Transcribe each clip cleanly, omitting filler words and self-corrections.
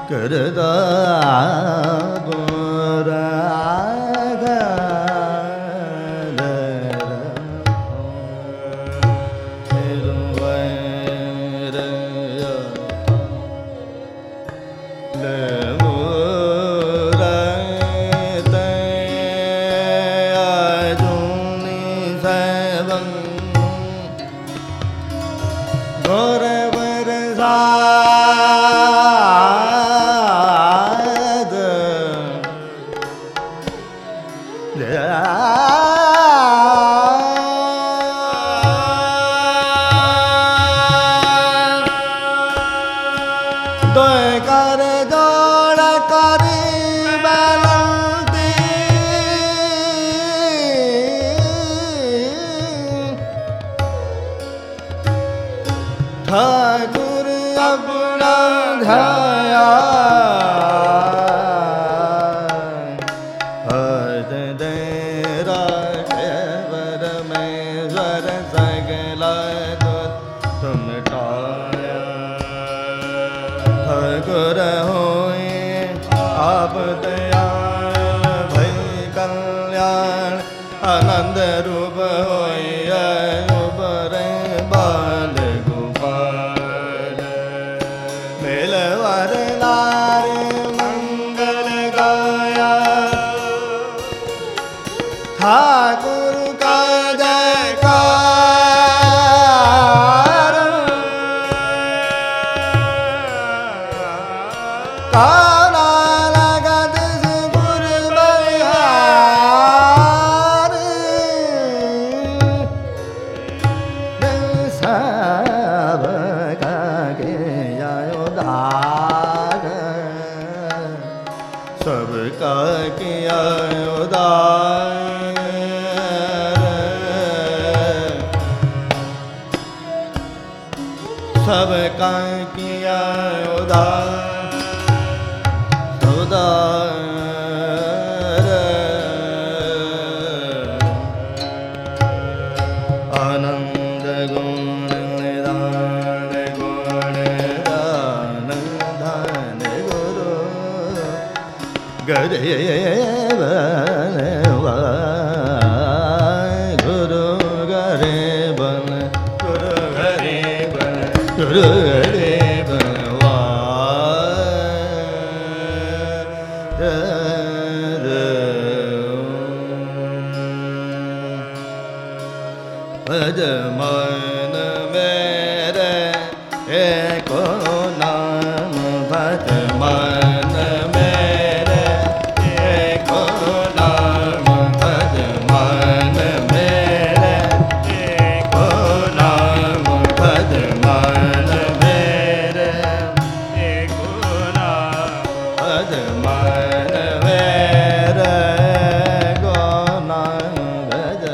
करदा ठाकुर अपना ध्याया हर देरा वर में स्वर सगला तुम टाया ठाकुर होए आप दयाल भई कल्याण आनंद रूप होए उबरे बाल ठाकुर का जयकार काना लगत गुर बलिहार सब का के उदार सब का किया उदार सब का किया उदार उदार आनंद गुण निदान गुण दान धन गुरु गरे गुरु गरे बन गुरु गरे बन गुरु गरे भज मन मेरे एको नाम भज मन मेरे एको नाम भज मन मेरे एको नाम भज मन मेरे एको नाम भज मन मेरे एको नाम भज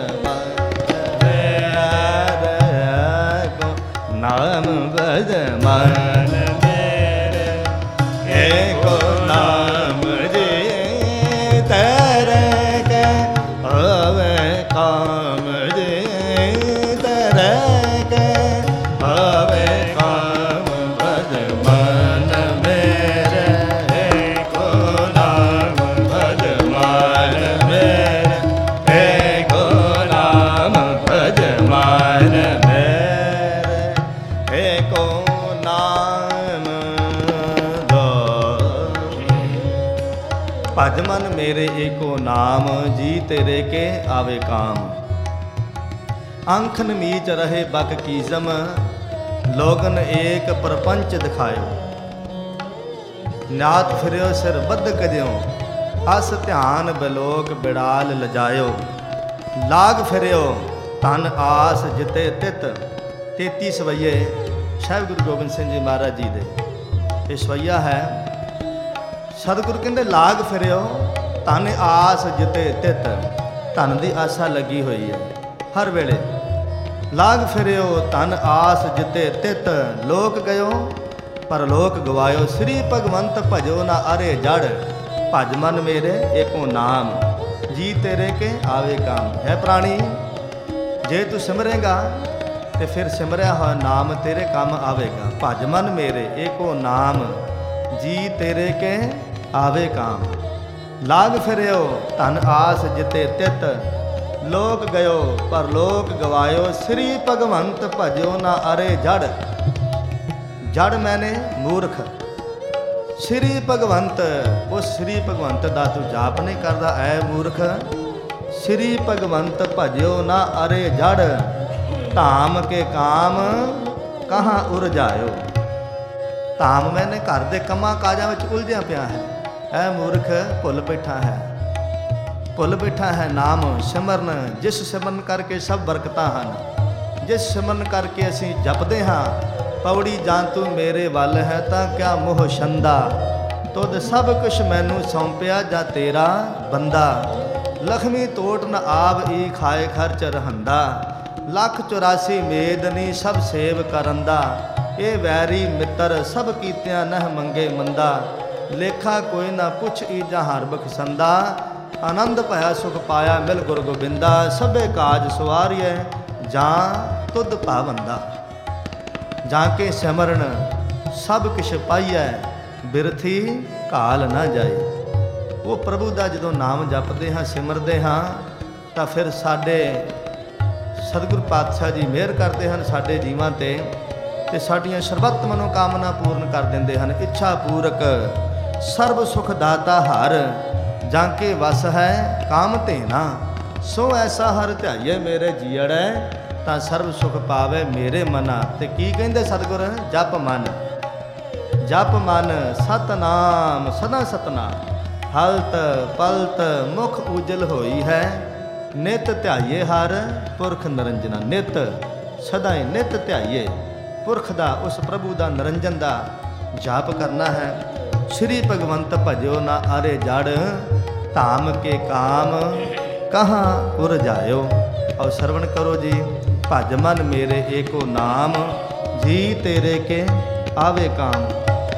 नाम भज मन मेरे एको नाम जी तेरे के हवे काम जी तेरे के हवे काम भज मन मेरे एको नाम भज मन मेरे एको नाम भज मन मेरे एको नाम भज मन मेरे एको नाम जी तेरे के आवे काम आंखन मीच रहे बक कीजम लोगन एक प्रपंच दिखायो नाथ फिरियो सिर बद कज्यो अस ध्यान बिलोक बिड़ाल लजायो लाग फिरियो तन आस जिते तित 33 सवैये साहिब गुरु गोबिंद सिंह जी महाराज जी दे ये सवैया है सतगुरु कहते लाग फिरियो तन आस जिते तित धन की आशा लगी हुई है हर वेले लाग फिरियो तन आस जिते तित लोक गयो पर लोक गवायो श्री भगवंत भजो ना अरे जड़ भज मन मेरे एको नाम जी तेरे के आवे काम है प्राणी जे तू सिमरेगा तो फिर सिमरिया हुआ नाम तेरे काम आवेगा भज मन मेरे एको नाम जी तेरे के आवे काम। लाग फिरयो धन आस जिते तित, लोक गयो पर लोक गवायो, श्री भगवंत भजो ना अरे जड़। जड़ मैंने मूर्ख, श्री भगवंत, उस श्री भगवंत दा तू जाप नहीं करदा ऐ मूर्ख। श्री भगवंत भजो ना अरे जड़, धाम के काम कहाँ उरझायो। धाम मैंने घर के कमां काजां विच उलझिया पिया है, ऐ मूर्ख भुल बैठा है। भुल बैठा है नाम सिमरन, जिस सिमरन करके सब बरकतां हन, जिस सिमरन करके असीं जपदे हां। पौड़ी जां तू मेरे वल है तां क्या मोह छंदा, तुद सब कुछ मैनू सौंपिया जा तेरा बंदा। लक्ष्मी तोट न आव ई खाए खर्च रहंदा, लख 84 मेदनी सब सेव करंदा। ये वैरी मित्र सब कीतियां नह मंगे मंदा, लेखा कोई ना पुछ ईजा हर बखसंदा। आनंद भया सुख पाया मिल गुर गोबिंदा, सबे काज सवारिए जां तुद पावंदा। जाके सिमरन सब किश पाइए, बिरथी घाल ना जाए। वो प्रभु का जो नाम जपते हाँ सिमरते हाँ तो फिर साडे सतगुर पातशाह जी मेहर करते हैं साडे जीवां ते साडियां सर्बत मनोकामना पूर्ण कर देंदे हन। इच्छा पूरक सर्व सुख दाता हर, जाके वस है काम तेना। सो ऐसा हर ध्याइए मेरे जीअड़ै, तां सर्व सुख पावे मेरे मना। ते की कहिंदे सतगुर, जप मन, जप मन सतनाम सदा सतनाम। हलत पलत मुख उजल होई है, नित ध्याइए हर पुरख निरंजना। नित सदाई नित ध्याइए पुरख दा, उस प्रभु दा निरंजन दा जाप करना है। श्री भगवंत भजो ना अरे जड़, धाम के काम कहाँ उरझायो। और श्रवण करो जी, भज मन मेरे एको नाम, जी तेरे के आवे काम।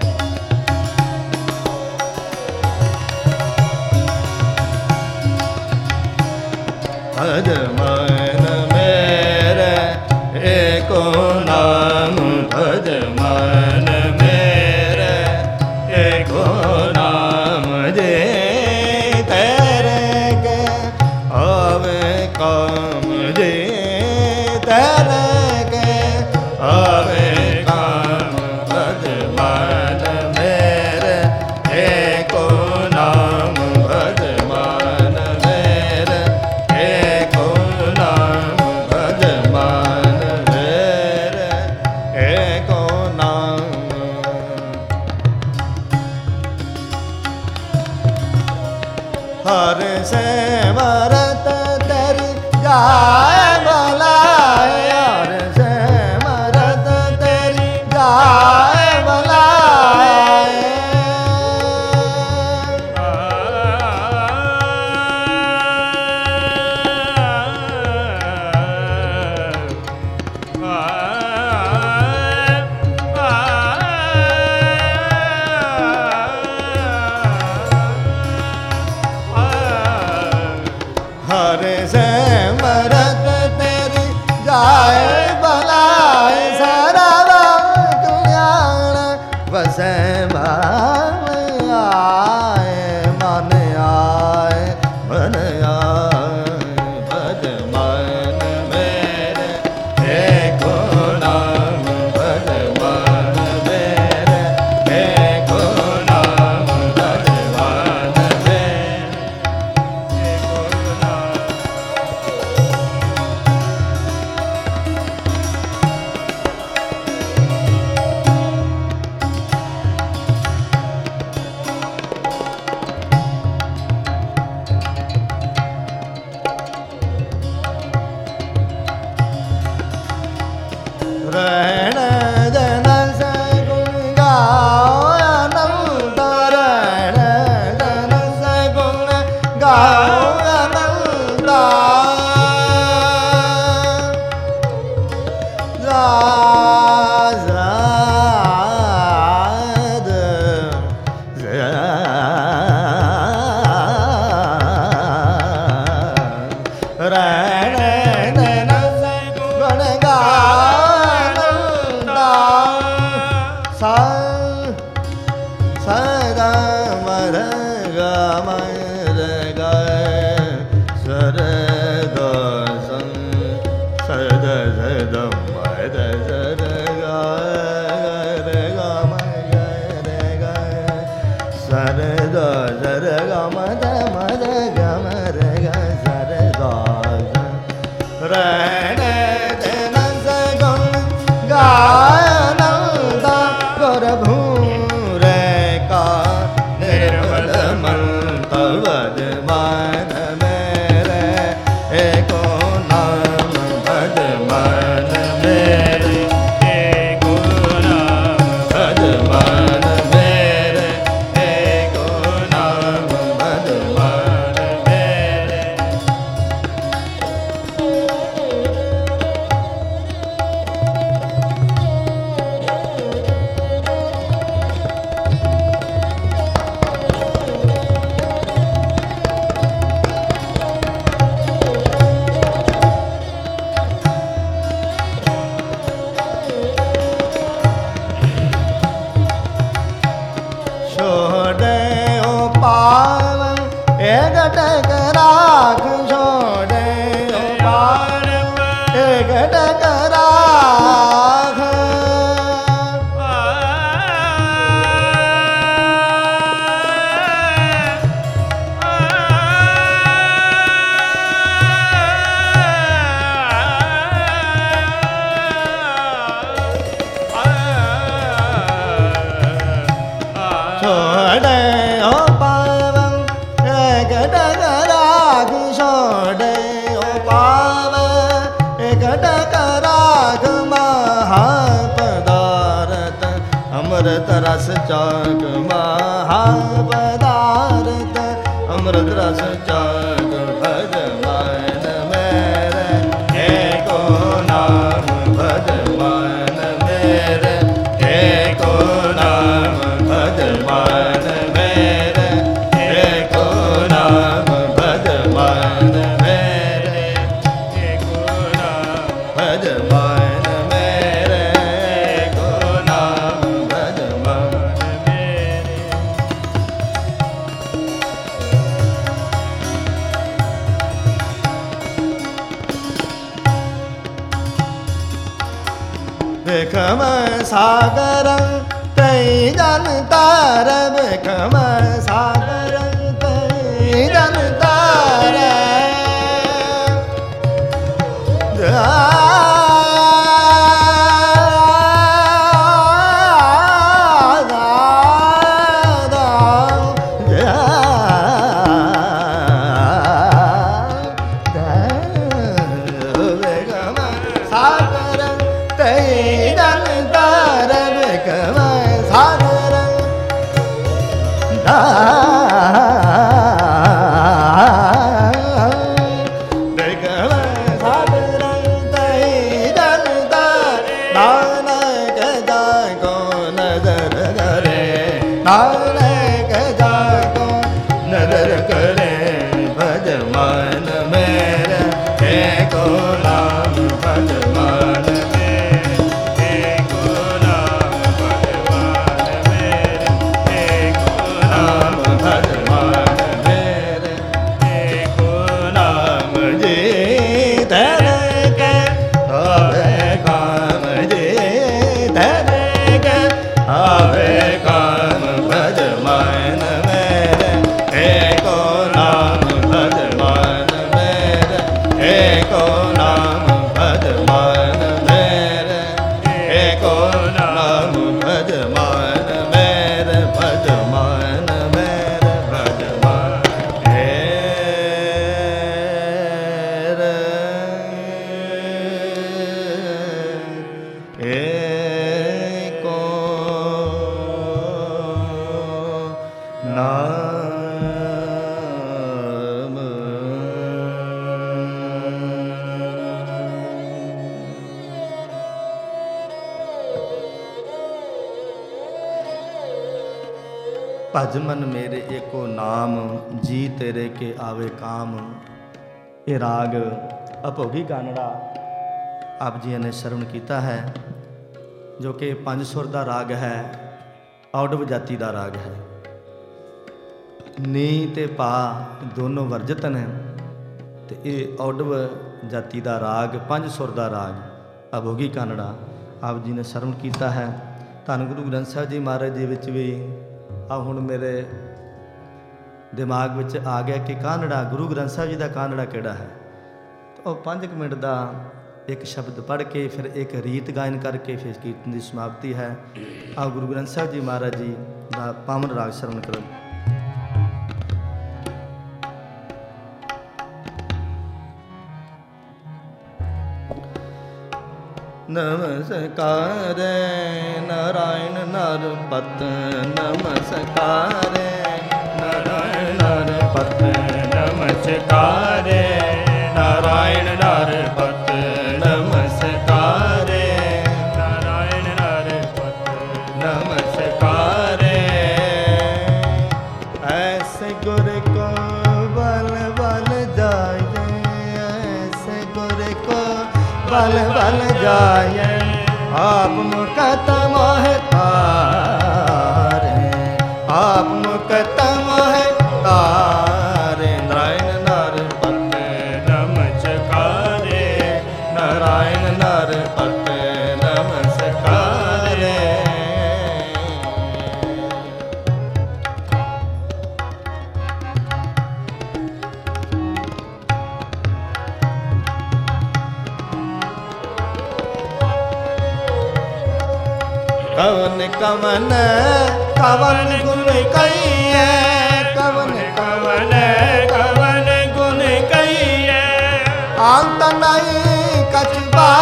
भज मन मेरे एको नाम, भज मन मेरे एको नाम। जे तेरे के आवे काम, जे तेरे के आवे काम। भज मन मेरे एको नाम, भज मन मेरे एको नाम। भज मन मेरे एको नाम। हर से मरत तेरी जाए भलाए, हर से मरत तेरी जाए भलाए। हर से मरत तेरी जाए भलाए, सरव कल्याण वसै भाव आए। मन आए मन आए, भज मन मेरे एको नाम। भज मन मेरे एको नाम, भज मन मेरे एको नाम। रहण जन से गुण गाओ आनंद, रहण जन से गुण गाओ आनंद। रहण जन से गुण गाओ आनंद। सा सदा मर ग मर ग सर द सन सद सद मद सर ग रे ग मर ग सर द सर ग मद मद ग मर ग सर द रे रे न स ग गा अमृत रस चाक महापदार्थ अमृत रस चाक भजमान मेरे एको नाम भजमान मेरे एको नाम भजमान मेरे एको नाम भजमान मेरे एको नाम भजमान मेरे एको नाम भजमान मेरे। विखम सागरं तै जन तार विखम सागरं तै जन तार नदर करे भजमान मेरे एको नाम भजमान मेरे एको नाम भजमान मेरे एको नाम भजमान मेरे एको नाम जी धर के आवे काम जी धर के आवे काम भजमान मेरे एको नाम भजमान मेरे एको नाम भजमान मेरे एको नाम भजमान मेरे भजमान मेरे भजमान एको नाम भज मन मेरे एको नाम जी तेरे के आवे काम। ये राग अभोगी कानड़ा आप जी ने श्रवण किया है जो कि 5 सुर का राग है। औडव जाति का राग है। नी ते पा दोनों वर्जित ने, तो ये औडव जाति का राग, 5 सुर का राग अभोगी कानड़ा आप जी ने सरवण किया है। धन गुरु ग्रंथ साहिब जी महाराज जी विच भी आ हुण मेरे दिमाग विच आ गया कि कानड़ा गुरु ग्रंथ साहिब जी का कानड़ा किहड़ा है। तो 5 मिनट का एक शब्द पढ़ के फिर एक रीत गायन करके फिर कीर्तन की समाप्ति है। आप गुरु ग्रंथ साहिब जी महाराज जी का पावन राग श्रवण करो। नमस्कार नारायण नरपत, नमस्कार नारायण नरपत, नमस्कार नारायण नरपत, नमस्कार नारायण नरपत, नमस्कार। ऐसे गुर को बल बल जाए, ऐसे गुर को बल बल जाए, आप मुकत मोह तारे, आप मुकत मोह तारे। नारायण नरपत नमस्कार, नारायण नरपत नमस्कार। कवन कवन कवन गुण कहिए, कवन कवन कवन गुण कहिए, अंत नहीं कछ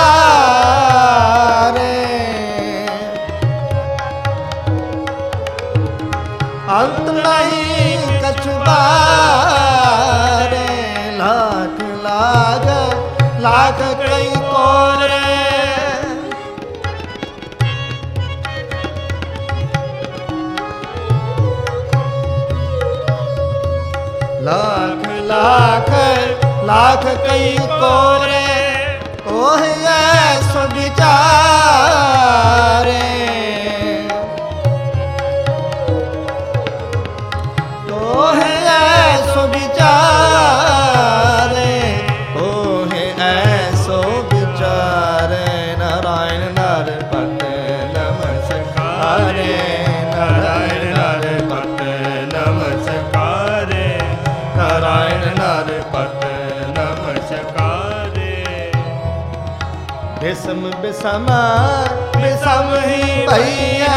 बारे, अंत नहीं कछ बारे। लाख लाख लाख कई कोरे, लाख लाख लाख कई कोरे, कोह ऐसो विचारे, कोह ऐसो विचारे, कोह ऐसो विचारे। नारायण नरपत नमस्कार, नारायण नरपत नमस्कार, नारायण नरपत नमस्कार। बिसम बिसम बिसम ही भैया,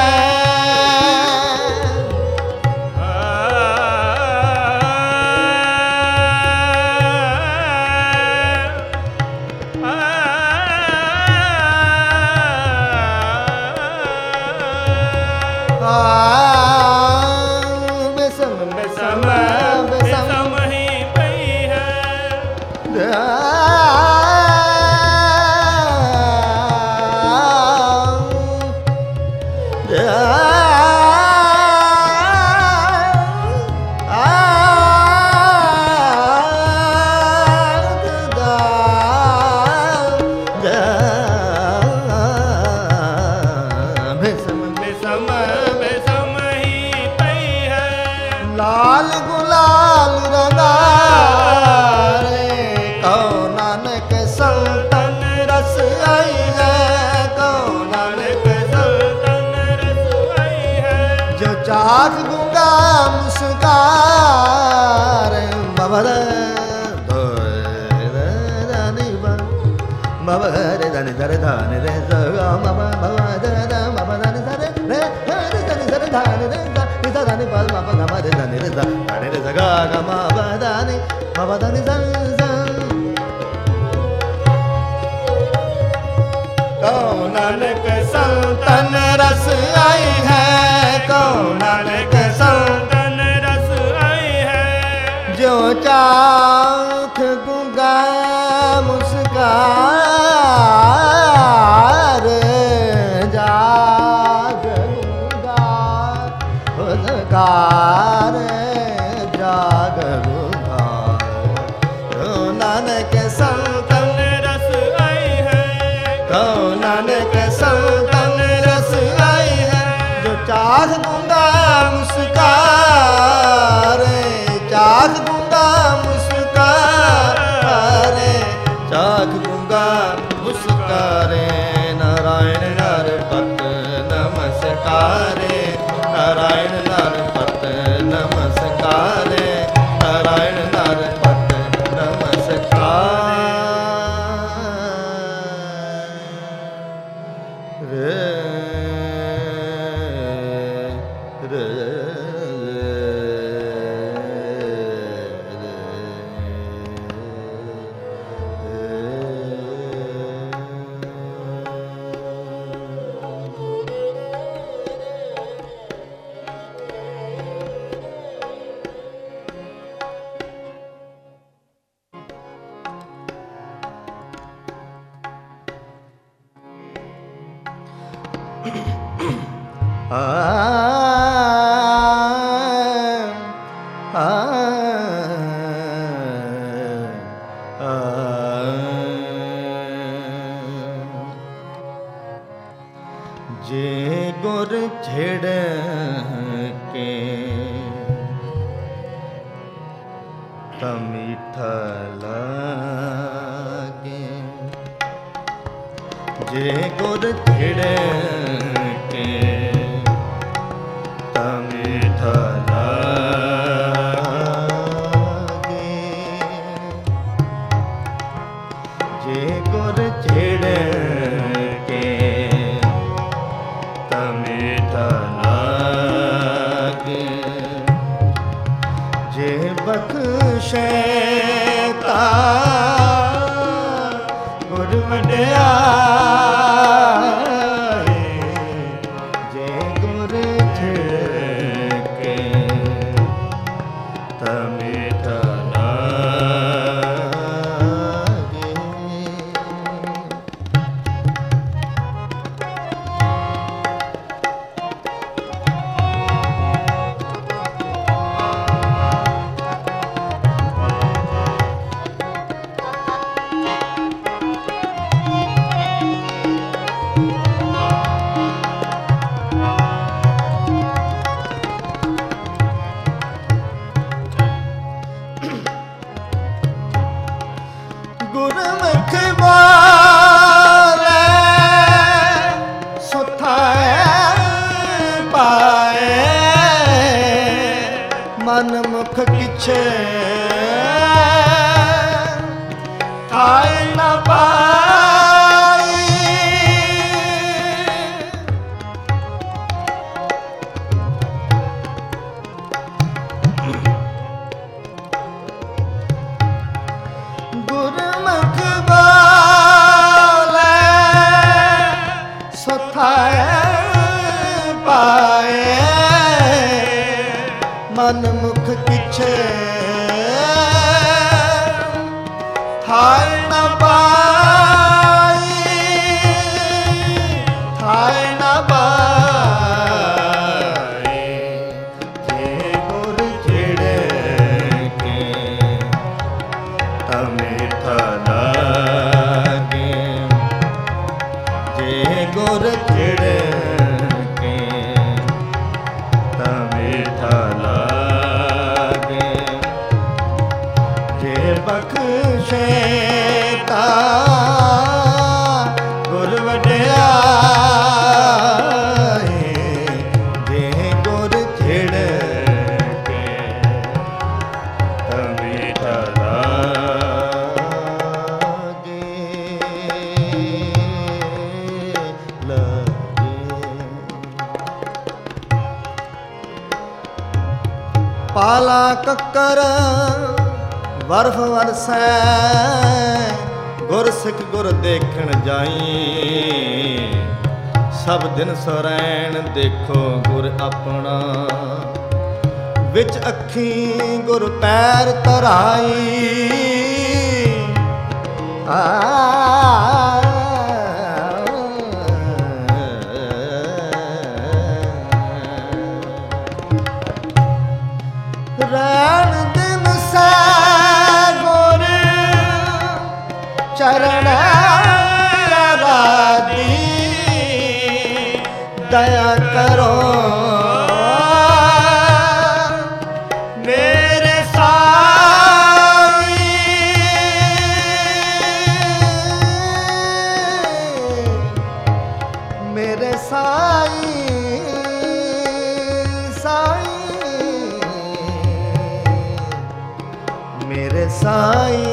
बिसम बिसम बिसम ही भैया, लाल गुलाल रंगारे, कौ नानक संतन रस आई है, कौ नानक संतन रस आई है। जो चाक गूंगा मुस्कार, बबरे बबरे धनि धरे धनि रे सगा मब बबरे मबरे धरे रे धनि धरे धनि रे धनि पल मब गमरे धनि रे धनि रे सगा गम बदनि मबदनि सन सन। कौ नानक संतन रस आई है, कौ नानक संतन रस आई है। जो चाख गूंगा मुस्कार, जाग गूंगा मुस्कार, जाग गूंगा। कौ नानक संतन रस आई है, कौ नानक संतन रस आई है। जो चाख गूंगा नारायण नरपत नमस्कारे, नारायण नरपत नमस्कारे। रे रे जे गुर छेड़ के मीठा लागे, जे गुर छेड़ के मीठा लागे, जे गुर छेड़ के मीठा लागे, जे बख्शे ता गुर वड्याए, जे गुर छेड़ के मीठा लागे। गुरमुख बोले सुथाए पाए, मन मुख किछे खाए न पाई, गुरमुख बोले सुथाए पाए, मन मुख किछे थाए न पाई, थाए न पाई, जे गुर छेड़ के मीठा लागे, जे गुर छेड़ के मीठा लागे, जे बख्शे ता गुर वड्याए, जे गुर छेड़ के मीठा लागे, लागे। पाला कक्कर बर्फ वरसै, गुर सिख गुर देखण जाई, सब दिन सरैन देखो गुर अपना, विच अखी गुर पैर तराई, रैन दिन से गुर चरण आराधी, दया करो मेरे साईं, साई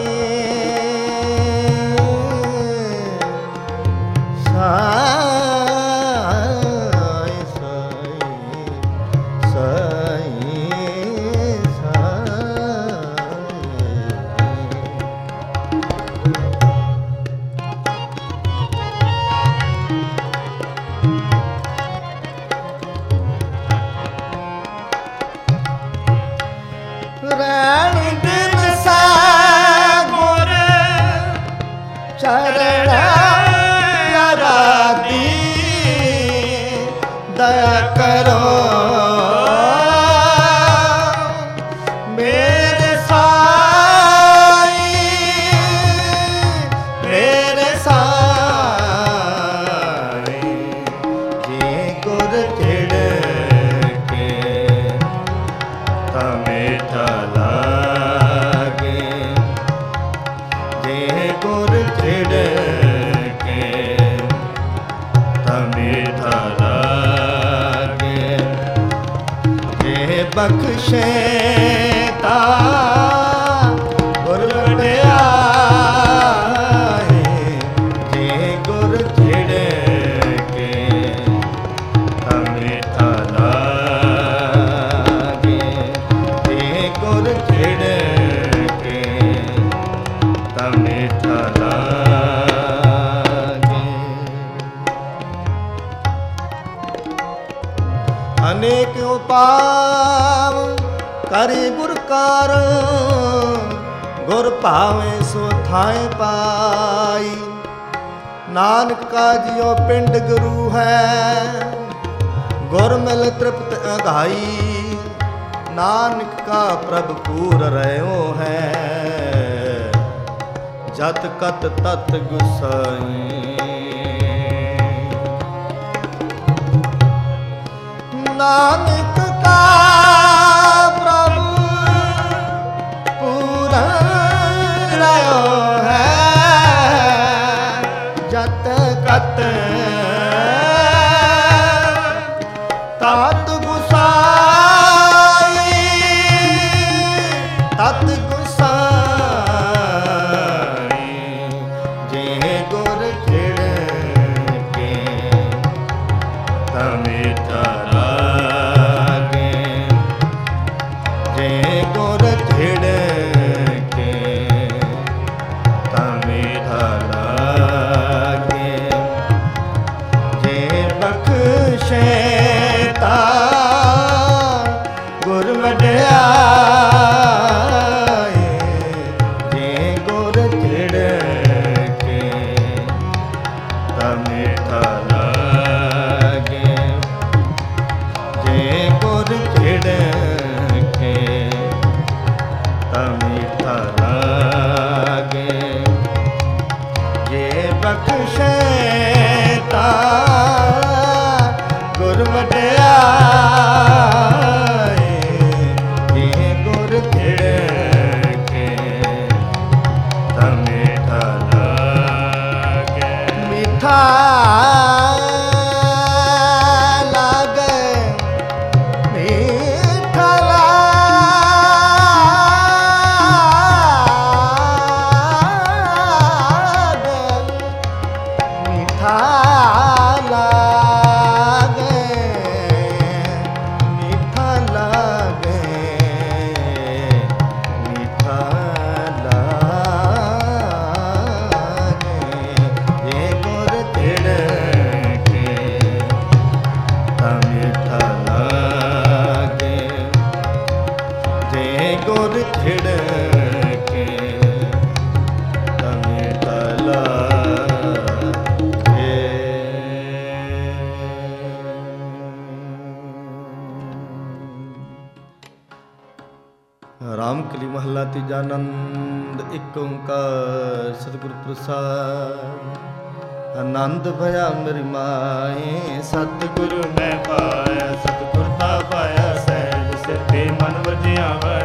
दया करो मेरे साई जे गुर छिड़के मीठा लागे जे गुर छिड़के मीठा बख्शे ता गुर वड्याई जे गुर छिड़के मीठा लागे जे गुर छिड़के मीठा लागे। अनेक उपाय करे गुर कार गुर भावे सो थाए पाई नानक का जियो पिंड गुरु है गुर मिल तृप्त अघाई नानक का प्रभ पूर रहो है जत कत तत गुसाई नानक का तात गुसाई जे गुर छिड़के मीठा लागे जे गुर छिड़के मीठा लागे जे बख्शे गुर वड्याई जे गुर छिड़के मीठा लागे जे गुर छिड़के मीठा लागे जे बख्शे गुर वड्याई जे गुर छिड़के मीठा लागे मीठा लागे मीठा लागे मीठा गुर छिड़के मीठा लागे। रामकली महला तीजा आनंद एक ओंकार सतगुर प्रसाद आनंद भया मेरी माए सतगुरु मैं पाया सतगुर ता पाया सहज सिद्धि मन वजिया